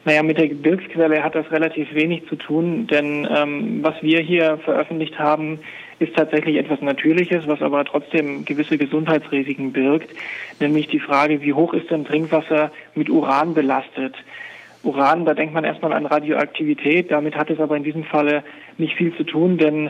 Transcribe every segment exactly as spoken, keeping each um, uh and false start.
Naja, mit der Gebirgsquelle hat das relativ wenig zu tun, denn ähm, was wir hier veröffentlicht haben, ist tatsächlich etwas Natürliches, was aber trotzdem gewisse Gesundheitsrisiken birgt, nämlich die Frage, wie hoch ist denn Trinkwasser mit Uran belastet? Uran, da denkt man erstmal an Radioaktivität, damit hat es aber in diesem Falle nicht viel zu tun, denn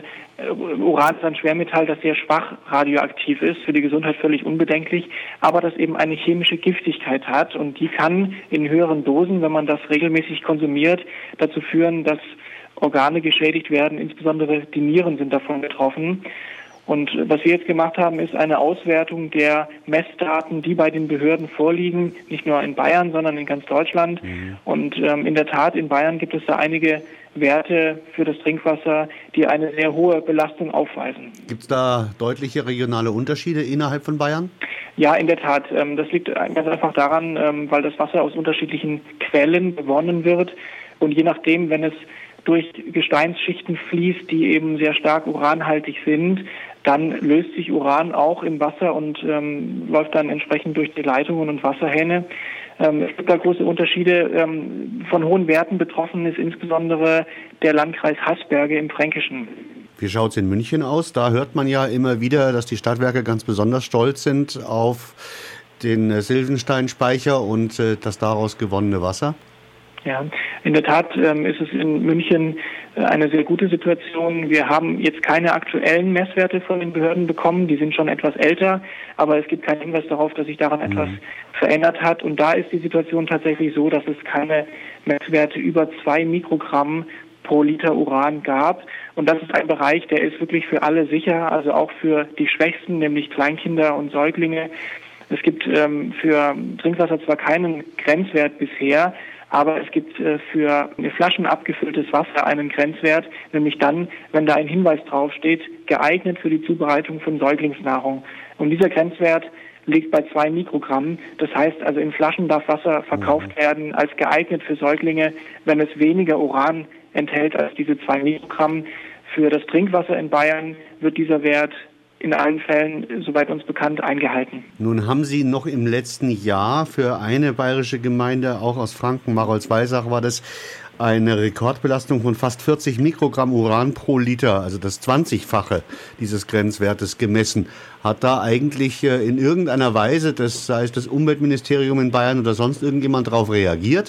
Uran ist ein Schwermetall, das sehr schwach radioaktiv ist, für die Gesundheit völlig unbedenklich, aber das eben eine chemische Giftigkeit hat und die kann in höheren Dosen, wenn man das regelmäßig konsumiert, dazu führen, dass Organe geschädigt werden, insbesondere die Nieren sind davon betroffen. Und was wir jetzt gemacht haben, ist eine Auswertung der Messdaten, die bei den Behörden vorliegen, nicht nur in Bayern, sondern in ganz Deutschland. Mhm. Und ähm, in der Tat, in Bayern gibt es da einige Werte für das Trinkwasser, die eine sehr hohe Belastung aufweisen. Gibt es da deutliche regionale Unterschiede innerhalb von Bayern? Ja, in der Tat. Ähm, das liegt ganz einfach daran, ähm, weil das Wasser aus unterschiedlichen Quellen gewonnen wird. Und je nachdem, wenn es durch Gesteinsschichten fließt, die eben sehr stark uranhaltig sind, dann löst sich Uran auch im Wasser und ähm, läuft dann entsprechend durch die Leitungen und Wasserhähne. Ähm, es gibt da große Unterschiede. Ähm, von hohen Werten betroffen ist insbesondere der Landkreis Haßberge im Fränkischen. Wie schaut es in München aus? Da hört man ja immer wieder, dass die Stadtwerke ganz besonders stolz sind auf den äh, Sylvensteinspeicher und äh, das daraus gewonnene Wasser. Ja, in der Tat ähm, ist es in München äh, eine sehr gute Situation. Wir haben jetzt keine aktuellen Messwerte von den Behörden bekommen, die sind schon etwas älter, aber es gibt keinen Hinweis darauf, dass sich daran mhm. etwas verändert hat. Und da ist die Situation tatsächlich so, dass es keine Messwerte über zwei Mikrogramm pro Liter Uran gab. Und das ist ein Bereich, der ist wirklich für alle sicher, also auch für die Schwächsten, nämlich Kleinkinder und Säuglinge. Es gibt ähm, für Trinkwasser zwar keinen Grenzwert bisher, aber es gibt äh, für Flaschen abgefülltes Wasser einen Grenzwert, nämlich dann, wenn da ein Hinweis draufsteht, geeignet für die Zubereitung von Säuglingsnahrung. Und dieser Grenzwert liegt bei zwei Mikrogramm. Das heißt also, in Flaschen darf Wasser verkauft werden als geeignet für Säuglinge, wenn es weniger Uran enthält als diese zwei Mikrogramm. Für das Trinkwasser in Bayern wird dieser Wert in allen Fällen, soweit uns bekannt, eingehalten. Nun haben Sie noch im letzten Jahr für eine bayerische Gemeinde, auch aus Franken, Marolz-Weisach war das, eine Rekordbelastung von fast vierzig Mikrogramm Uran pro Liter, also das zwanzigfache dieses Grenzwertes gemessen. Hat da eigentlich in irgendeiner Weise, das sei es das Umweltministerium in Bayern oder sonst irgendjemand darauf reagiert?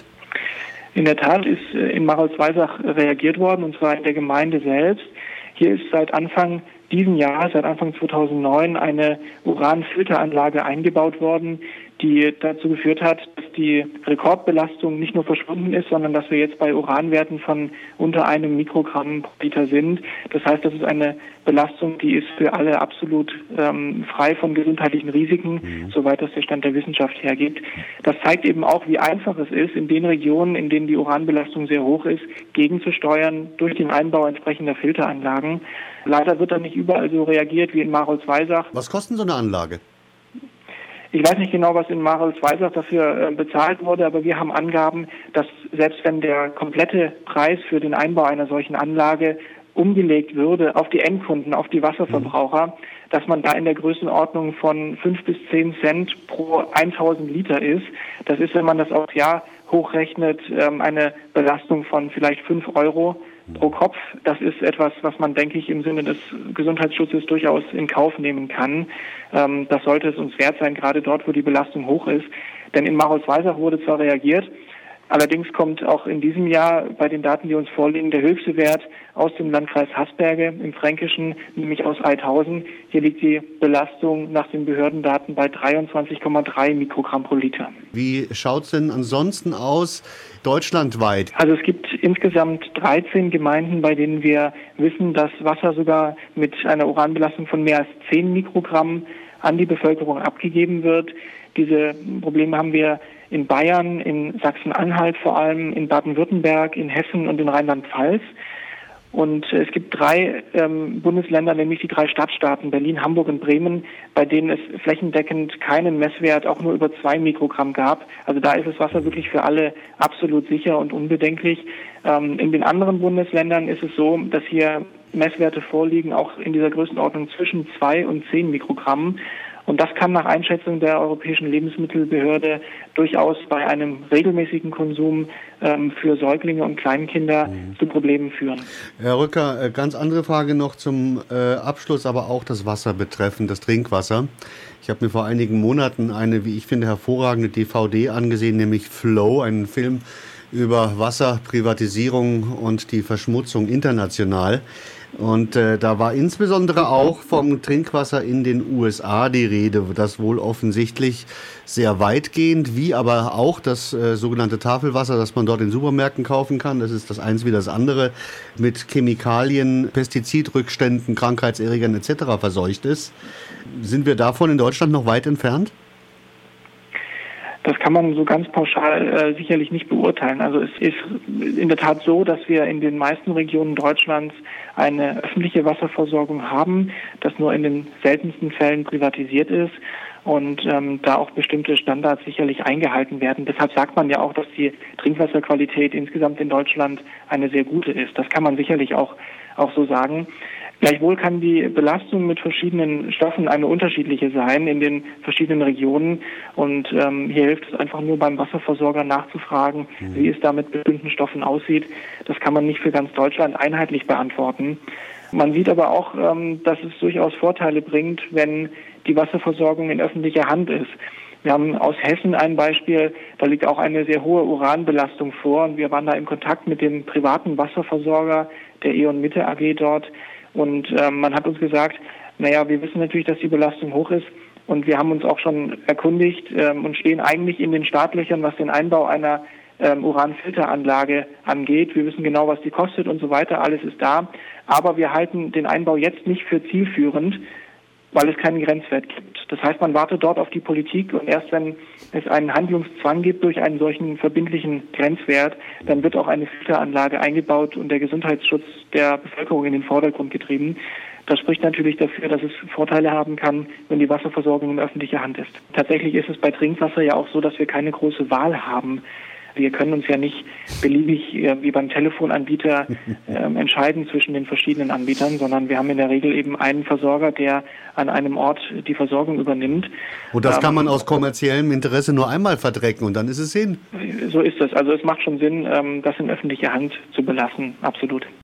In der Tat ist in Marolz-Weisach reagiert worden, und zwar in der Gemeinde selbst. Hier ist seit Anfang diesen Jahr, seit Anfang zweitausendneun, eine Uranfilteranlage eingebaut worden, die dazu geführt hat, dass die Rekordbelastung nicht nur verschwunden ist, sondern dass wir jetzt bei Uranwerten von unter einem Mikrogramm pro Liter sind. Das heißt, das ist eine Belastung, die ist für alle absolut ähm, frei von gesundheitlichen Risiken, mhm. soweit das der Stand der Wissenschaft hergibt. Das zeigt eben auch, wie einfach es ist, in den Regionen, in denen die Uranbelastung sehr hoch ist, gegenzusteuern durch den Einbau entsprechender Filteranlagen. Leider wird da nicht überall so reagiert wie in Marolz-Weisach. Was kostet so eine Anlage? Ich weiß nicht genau, was in Marolz-Weisach dafür äh, bezahlt wurde, aber wir haben Angaben, dass selbst wenn der komplette Preis für den Einbau einer solchen Anlage umgelegt würde auf die Endkunden, auf die Wasserverbraucher, mhm. dass man da in der Größenordnung von fünf bis zehn Cent pro tausend Liter ist. Das ist, wenn man das aufs Jahr hochrechnet, ähm, eine Belastung von vielleicht fünf Euro pro Kopf. Das ist etwas, was man, denke ich, im Sinne des Gesundheitsschutzes durchaus in Kauf nehmen kann. Ähm, das sollte es uns wert sein, gerade dort, wo die Belastung hoch ist. Denn in Marolz-Weisach wurde zwar reagiert, allerdings kommt auch in diesem Jahr bei den Daten, die uns vorliegen, der höchste Wert aus dem Landkreis Haßberge im Fränkischen, nämlich aus Eidhausen. Hier liegt die Belastung nach den Behördendaten bei dreiundzwanzig Komma drei Mikrogramm pro Liter. Wie schaut es denn ansonsten aus deutschlandweit? Also es gibt insgesamt dreizehn Gemeinden, bei denen wir wissen, dass Wasser sogar mit einer Uranbelastung von mehr als zehn Mikrogramm an die Bevölkerung abgegeben wird. Diese Probleme haben wir in Bayern, in Sachsen-Anhalt vor allem, in Baden-Württemberg, in Hessen und in Rheinland-Pfalz. Und es gibt drei ähm, Bundesländer, nämlich die drei Stadtstaaten, Berlin, Hamburg und Bremen, bei denen es flächendeckend keinen Messwert auch nur über zwei Mikrogramm gab. Also da ist das Wasser wirklich für alle absolut sicher und unbedenklich. Ähm, in den anderen Bundesländern ist es so, dass hier Messwerte vorliegen, auch in dieser Größenordnung zwischen zwei und zehn Mikrogramm. Und das kann nach Einschätzung der Europäischen Lebensmittelbehörde durchaus bei einem regelmäßigen Konsum ähm, für Säuglinge und Kleinkinder mhm. zu Problemen führen. Herr Rücker, ganz andere Frage noch zum äh, Abschluss, aber auch das Wasser betreffend, das Trinkwasser. Ich habe mir vor einigen Monaten eine, wie ich finde, hervorragende D V D angesehen, nämlich Flow, einen Film über Wasserprivatisierung und die Verschmutzung international. Und äh, da war insbesondere auch vom Trinkwasser in den U S A die Rede, das wohl offensichtlich sehr weitgehend, wie aber auch das äh, sogenannte Tafelwasser, das man dort in Supermärkten kaufen kann, das ist das eins wie das andere, mit Chemikalien, Pestizidrückständen, Krankheitserregern et cetera verseucht ist. Sind wir davon in Deutschland noch weit entfernt? Das kann man so ganz pauschal äh, sicherlich nicht beurteilen. Also es ist in der Tat so, dass wir in den meisten Regionen Deutschlands eine öffentliche Wasserversorgung haben, das nur in den seltensten Fällen privatisiert ist und ähm, da auch bestimmte Standards sicherlich eingehalten werden. Deshalb sagt man ja auch, dass die Trinkwasserqualität insgesamt in Deutschland eine sehr gute ist. Das kann man sicherlich auch, auch so sagen. Gleichwohl kann die Belastung mit verschiedenen Stoffen eine unterschiedliche sein in den verschiedenen Regionen. Und ähm, hier hilft es einfach nur beim Wasserversorger nachzufragen, mhm. wie es da mit bestimmten Stoffen aussieht. Das kann man nicht für ganz Deutschland einheitlich beantworten. Man sieht aber auch, ähm, dass es durchaus Vorteile bringt, wenn die Wasserversorgung in öffentlicher Hand ist. Wir haben aus Hessen ein Beispiel, da liegt auch eine sehr hohe Uranbelastung vor. Und wir waren da in Kontakt mit dem privaten Wasserversorger der E.ON Mitte A G dort. Und ähm, man hat uns gesagt, naja, wir wissen natürlich, dass die Belastung hoch ist. Und wir haben uns auch schon erkundigt ähm, und stehen eigentlich in den Startlöchern, was den Einbau einer ähm, Uranfilteranlage angeht. Wir wissen genau, was die kostet und so weiter. Alles ist da. Aber wir halten den Einbau jetzt nicht für zielführend, weil es keinen Grenzwert gibt. Das heißt, man wartet dort auf die Politik und erst wenn es einen Handlungszwang gibt durch einen solchen verbindlichen Grenzwert, dann wird auch eine Filteranlage eingebaut und der Gesundheitsschutz der Bevölkerung in den Vordergrund getrieben. Das spricht natürlich dafür, dass es Vorteile haben kann, wenn die Wasserversorgung in öffentlicher Hand ist. Tatsächlich ist es bei Trinkwasser ja auch so, dass wir keine große Wahl haben. Wir können uns ja nicht beliebig äh, wie beim Telefonanbieter äh, entscheiden zwischen den verschiedenen Anbietern, sondern wir haben in der Regel eben einen Versorger, der an einem Ort die Versorgung übernimmt. Und das ähm, kann man aus kommerziellem Interesse nur einmal verdrecken und dann ist es hin. So ist es. Also es macht schon Sinn, ähm, das in öffentlicher Hand zu belassen. Absolut.